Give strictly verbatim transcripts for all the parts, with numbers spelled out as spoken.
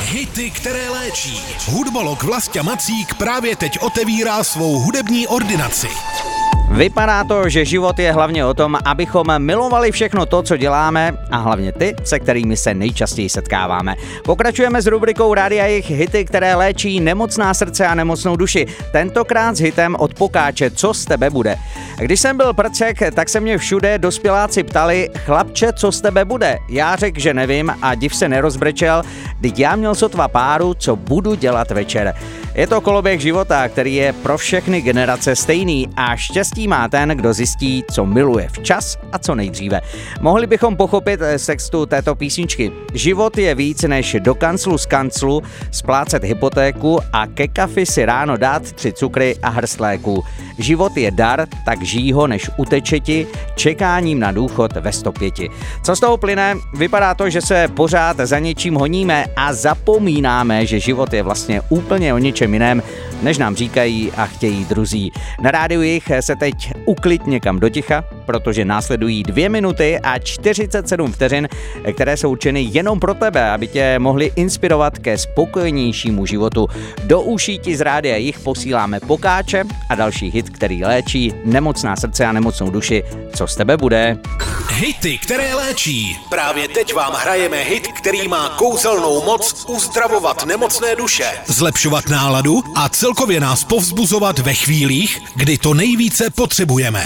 Hity, které léčí. Hudbolog Vlastě Macík právě teď otevírá svou hudební ordinaci. Vypadá to, že život je hlavně o tom, abychom milovali všechno to, co děláme, a hlavně ty, se kterými se nejčastěji setkáváme. Pokračujeme s rubrikou Rádia Jich, hity, které léčí nemocná srdce a nemocnou duši. Tentokrát s hitem od Pokáče Co z tebe bude. Když jsem byl prcek, tak se mě všude dospěláci ptali: chlapče, co z tebe bude? Já řekl, že nevím, a div se nerozbrečel, vždyť já měl sotva páru, co budu dělat večer. Je to koloběh života, který je pro všechny generace stejný, a štěstí má ten, kdo zjistí, co miluje včas a co nejdříve. Mohli bychom pochopit z textu této písničky. Život je víc než do kanclu z kanclu, splácet hypotéku a ke kafi si ráno dát tři cukry a hrst léků. Život je dar, tak žij ho, než uteče ti čekáním na důchod ve sto pět. Co z toho plyne? Vypadá to, že se pořád za něčím honíme a zapomínáme, že život je vlastně úplně o něčem jiném, než nám říkají a chtějí druzí. Na rádiu Jich se teď uklid někam do ticha, protože následují dvě minuty a čtyřicet sedm vteřin, které jsou určeny jenom pro tebe, aby tě mohly inspirovat ke spokojenějšímu životu. Do uší ti z rádia Jich posíláme Pokáče a další hit, který léčí nemocná srdce a nemocnou duši. Co z tebe bude? Hity, které léčí. Právě teď vám hrajeme hit, který má kouzelnou moc uzdravovat nemocné duše, zlepšovat náladu a celkově nás povzbuzovat ve chvílích, kdy to nejvíce potřebujeme.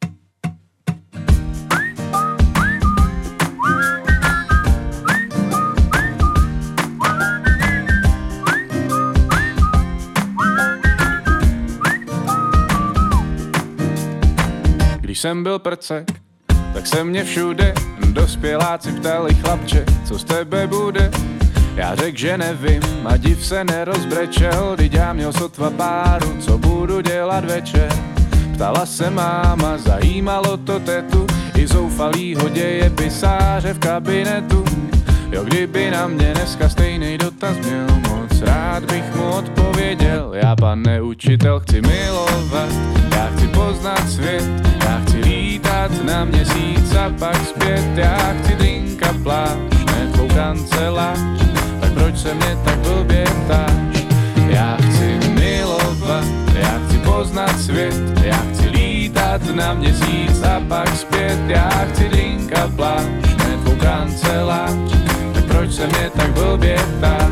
Když jsem byl prcek, tak se mě všude dospěláci ptali: chlapče, co z tebe bude? Já řekl, že nevím, a div se nerozbrečel, vždyť já měl sotva páru, co budu dělat večer. Ptala se máma, zajímalo to tetu, i zoufalýho dějepisáře v kabinetu. Jo, kdyby na mě dneska stejnej dotaz měl, moc rád bych mu odpověděl: já, pane učitel, chci milovat, já chci poznat svět, já chci lítat na měsíc a pak zpět, já chci drink a pláž, ne tvou kancelář, tak proč se mě tak blbě ptáš? Já chci milovat, já chci poznat svět, já chci lítat na měsíc a pak zpět, já chci drink a pláž, ne tvou kancelář, tak proč se mě tak blbě ptáš?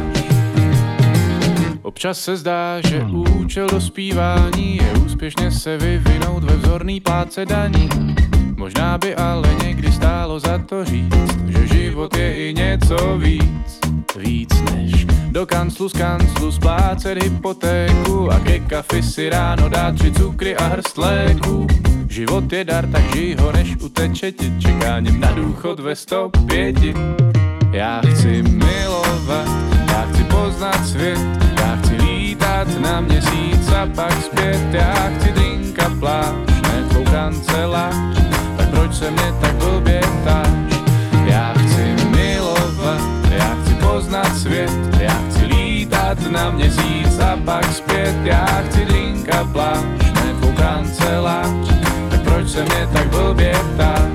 Občas se zdá, že účel dospívání je úspěšně se vyvinout ve vzorný plátce daní. Možná by ale někdy stálo za to říct, že život je i něco víc, víc než do kanclu z kanclu splácet hypotéku a ke kafi si ráno dát tři cukry a hrst léků. Život je dar, tak žij ho, než uteče ti čekáním na důchod ve sto pět. Já chci milovat, já chci poznat svět, já chci lítat na měsíc a pak zpět, já chci drink a pláž, ne tvou kancelář, tak proč se mě tak blbě ptáš? Já chci milovat, já chci poznat svět, já chci lítat na měsíc a pak zpět, já chci drink a pláž, ne tvou kancelář, tak proč se mě tak blbě ptáš?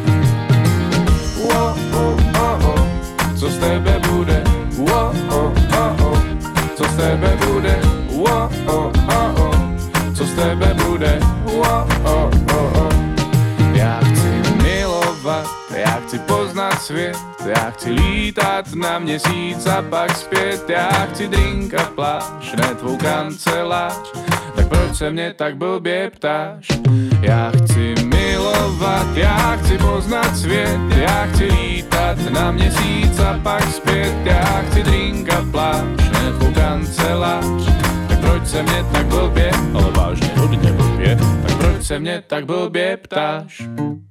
Oh, oh, oh, oh. Co z tebe bude? Oh, oh, oh, oh. Co z tebe bude? Oh, oh, oh, oh. Co z tebe bude? Oh, oh, oh, oh. Já chci milovat, já chci poznat svět, já chci lítat na měsíc a pak zpět, já chci drink a pláž, ne tvou kancelář, tak proč se mě tak blbě ptáš? Já chci milovat, já chci poznat svět, já chci lítat na měsíc a pak zpět, já chci drink a pláž, ne tvou kancelář, tak proč se mě tak blbě, ale vážně hodně blbě, tak proč se mě tak blbě ptáš?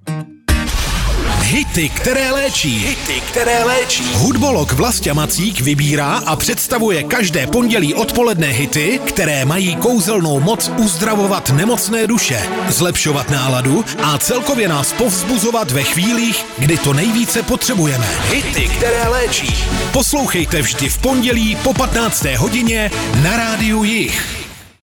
Hity, které léčí. Hity, které léčí. Hudbolog Vlastě Macík vybírá a představuje každé pondělí odpoledne hity, které mají kouzelnou moc uzdravovat nemocné duše, zlepšovat náladu a celkově nás povzbuzovat ve chvílích, kdy to nejvíce potřebujeme. Hity, které léčí. Poslouchejte vždy v pondělí po patnácté hodině na rádiu Jich.